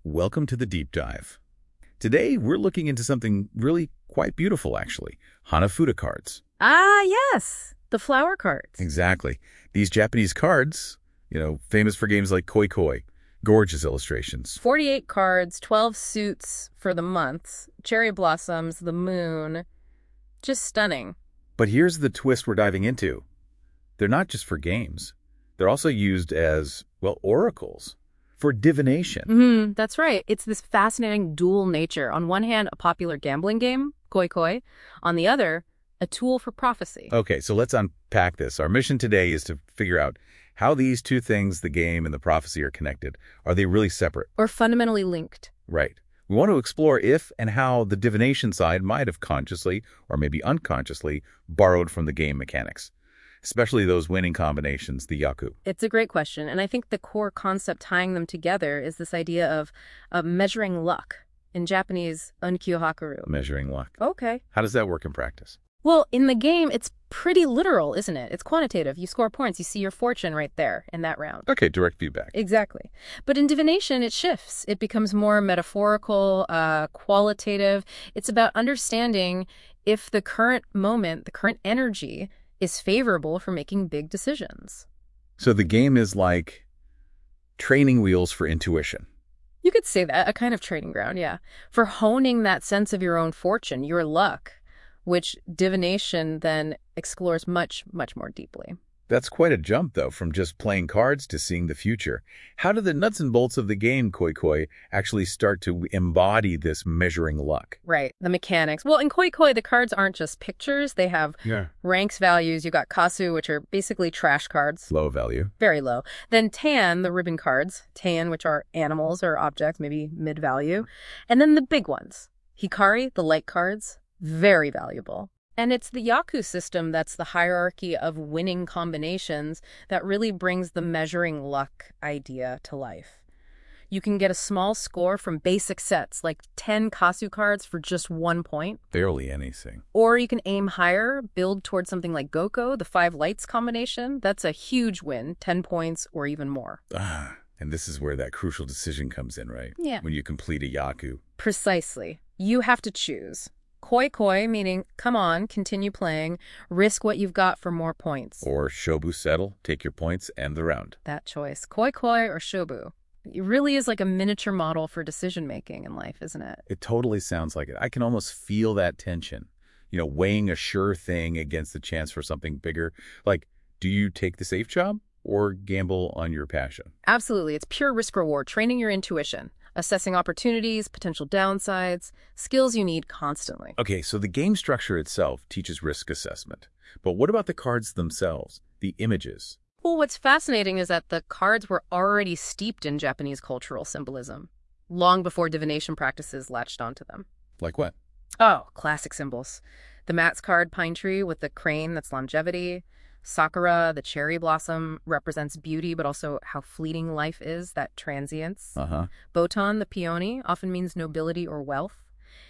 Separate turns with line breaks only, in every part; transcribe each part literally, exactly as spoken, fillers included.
Welcome to the deep dive. Today, we're looking into something really quite beautiful, actually. Hanafuda cards.
Ah, yes. The flower cards.
Exactly. These Japanese cards, you know, famous for games like Koi Koi. Gorgeous illustrations.
forty-eight cards, twelve suits for the months, cherry blossoms, the moon. Just stunning.
But here's the twist we're diving into. They're not just for games. They're also used as, well, oracles. For divination.
Mm-hmm, that's right. It's this fascinating dual nature. On one hand, a popular gambling game, Koi Koi. On the other, a tool for prophecy.
Okay, so let's unpack this. Our mission today is to figure out how these two things, the game and the prophecy, are connected. Are they really separate?
Or fundamentally linked.
Right. We want to explore if and how the divination side might have consciously, or maybe unconsciously, borrowed from the game mechanics. Especially those winning combinations, the yaku.
It's a great question, and I think the core concept tying them together is this idea of uh, measuring luck. In Japanese, unkyo hakuru.
Measuring luck.
Okay.
How does that work in practice?
Well, in the game, it's pretty literal, isn't it? It's quantitative. You score points. You see your fortune right there in that round.
Okay, direct feedback.
Exactly. But in divination, it shifts. It becomes more metaphorical, uh, qualitative. It's about understanding if the current moment, the current energy, is favorable for making big decisions.
So the game is like training wheels for intuition.
You could say that, a kind of training ground, yeah. For honing that sense of your own fortune, your luck, which divination then explores much, much more deeply.
That's quite a jump, though, from just playing cards to seeing the future. How do the nuts and bolts of the game, Koi Koi, actually start to embody this measuring luck?
Right, the mechanics. Well, in Koi Koi, the cards aren't just pictures. They have
yeah.
ranks, values. You got kasu, which are basically trash cards.
Low value.
Very low. Then tan, the ribbon cards. Tan, which are animals or objects, maybe mid-value. And then the big ones. Hikari, the light cards. Very valuable. And it's the yaku system that's the hierarchy of winning combinations that really brings the measuring luck idea to life. You can get a small score from basic sets, like ten kasu cards for just one point.
Barely anything.
Or you can aim higher, build towards something like Goko, the five lights combination. That's a huge win, ten points or even more.
Ah, and this is where that crucial decision comes in, right?
Yeah.
When you complete a yaku.
Precisely. You have to choose. Koi Koi, meaning, come on, continue playing, risk what you've got for more points.
Or Shobu settle, take your points, end the round.
That choice. Koi Koi or Shobu. It really is like a miniature model for decision-making in life, isn't it?
It totally sounds like it. I can almost feel that tension. You know, weighing a sure thing against the chance for something bigger. Like, do you take the safe job or gamble on your passion?
Absolutely. It's pure risk-reward, training your intuition. Assessing opportunities, potential downsides, skills you need constantly.
Okay, so the game structure itself teaches risk assessment. But what about the cards themselves, the images?
Well, what's fascinating is that the cards were already steeped in Japanese cultural symbolism, long before divination practices latched onto them.
Like what?
Oh, classic symbols. The Mats card, pine tree with the crane, that's longevity. Sakura, the cherry blossom, represents beauty, but also how fleeting life is, that transience.
Uh-huh.
Botan, the peony, often means nobility or wealth.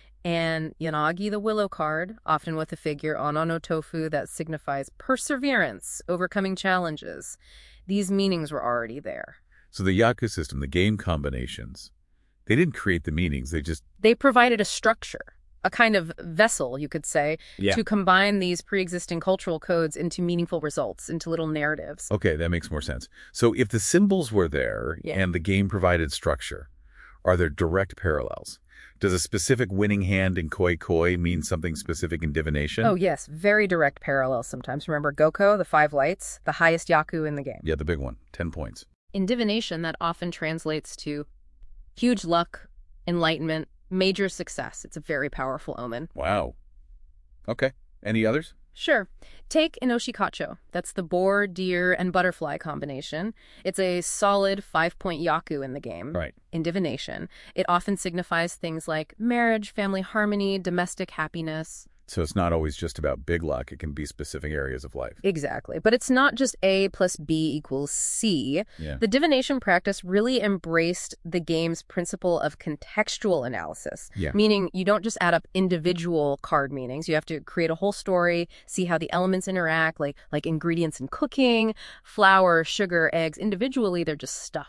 And Yanagi, the willow card, often with a figure Ono no tofu that signifies perseverance, overcoming challenges. These meanings were already there.
So the yaku system, the game combinations, they didn't create the meanings, they just...
They provided a structure. A kind of vessel, you could say,
yeah.
to combine these pre-existing cultural codes into meaningful results, into little narratives.
Okay, that makes more sense. So if the symbols were there
yeah.
and the game provided structure, are there direct parallels? Does a specific winning hand in Koi Koi mean something specific in divination?
Oh, yes. Very direct parallels sometimes. Remember Goko, the five lights, the highest yaku in the game?
Yeah, the big one. Ten points.
In divination, that often translates to huge luck, enlightenment, major success. It's a very powerful omen.
Wow. Okay. Any others?
Sure. Take Inoshikacho. That's the boar, deer, and butterfly combination. It's a solid five-point yaku in the game.
Right.
In divination, it often signifies things like marriage, family harmony, domestic happiness.
So it's not always just about big luck. It can be specific areas of life.
Exactly. But it's not just A plus B equals C.
Yeah.
The divination practice really embraced the game's principle of contextual analysis,
yeah.
meaning you don't just add up individual card meanings. You have to create a whole story, see how the elements interact, like, like ingredients in cooking, flour, sugar, eggs. Individually, they're just stuff.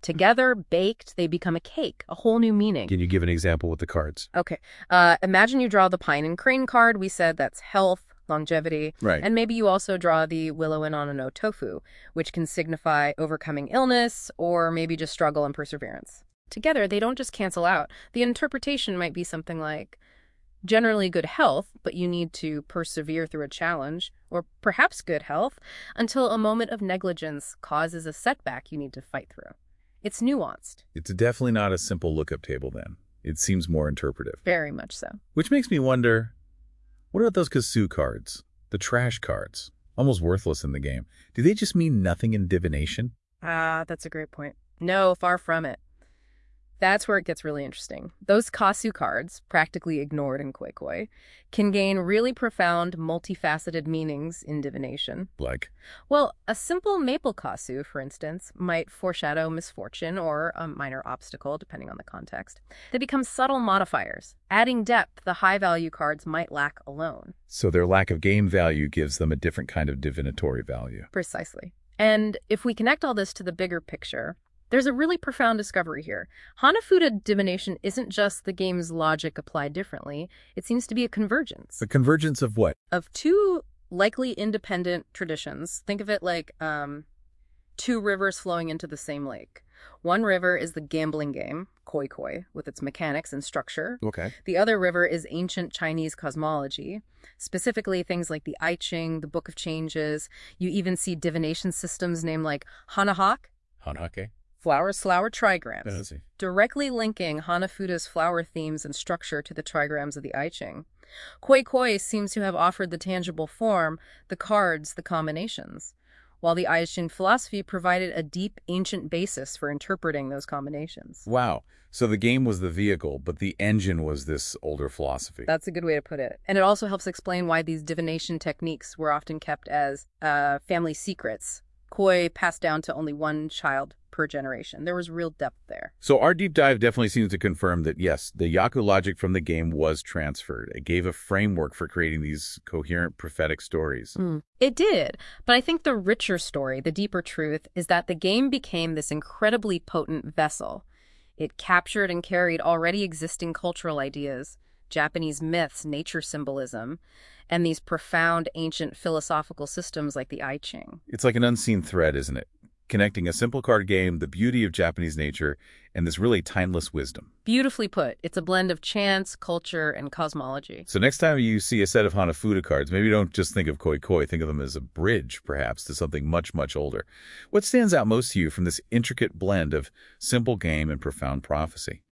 Together, baked, they become a cake, a whole new meaning.
Can you give an example with the cards?
Okay. Uh, imagine you draw the Pine and Crane card. We said that's health, longevity.
Right.
And maybe you also draw the Willow and Onano Tofu, which can signify overcoming illness or maybe just struggle and perseverance. Together, they don't just cancel out. The interpretation might be something like generally good health, but you need to persevere through a challenge, or perhaps good health, until a moment of negligence causes a setback you need to fight through. It's nuanced.
It's definitely not a simple lookup table then. It seems more interpretive.
Very much so.
Which makes me wonder, what about those Kasu cards? The trash cards? Almost worthless in the game. Do they just mean nothing in divination?
Ah, that's a great point. No, far from it. That's where it gets really interesting. Those Kasu cards, practically ignored in Koi Koi, can gain really profound, multifaceted meanings in divination.
Like?
Well, a simple maple Kasu, for instance, might foreshadow misfortune or a minor obstacle, depending on the context. They become subtle modifiers, adding depth the high-value cards might lack alone.
So their lack of game value gives them a different kind of divinatory value.
Precisely. And if we connect all this to the bigger picture, there's a really profound discovery here. Hanafuda divination isn't just the game's logic applied differently. It seems to be a convergence.
The convergence of what?
Of two likely independent traditions. Think of it like um, two rivers flowing into the same lake. One river is the gambling game, Koi Koi, with its mechanics and structure.
Okay.
The other river is ancient Chinese cosmology, specifically things like the I Ching, the Book of Changes. You even see divination systems named like Hanahak,
Hanhake?
Flower Slower trigrams,
Oh, I see.
directly linking Hanafuda's flower themes and structure to the trigrams of the I Ching. Koi Koi seems to have offered the tangible form, the cards, the combinations, while the I Ching philosophy provided a deep, ancient basis for interpreting those combinations.
Wow. So the game was the vehicle, but the engine was this older philosophy.
That's a good way to put it. And it also helps explain why these divination techniques were often kept as uh, family secrets. Koi passed down to only one child per generation. There was real depth there.
So our deep dive definitely seems to confirm that, yes, the Yaku logic from the game was transferred. It gave a framework for creating these coherent prophetic stories.
Mm. It did. But I think the richer story, the deeper truth, is that the game became this incredibly potent vessel. It captured and carried already existing cultural ideas, Japanese myths, nature symbolism, and these profound ancient philosophical systems like the I Ching.
It's like an unseen thread, isn't it? Connecting a simple card game, the beauty of Japanese nature, and this really timeless wisdom.
Beautifully put. It's a blend of chance, culture, and cosmology.
So next time you see a set of Hanafuda cards, maybe don't just think of Koi Koi. Think of them as a bridge, perhaps, to something much, much older. What stands out most to you from this intricate blend of simple game and profound prophecy?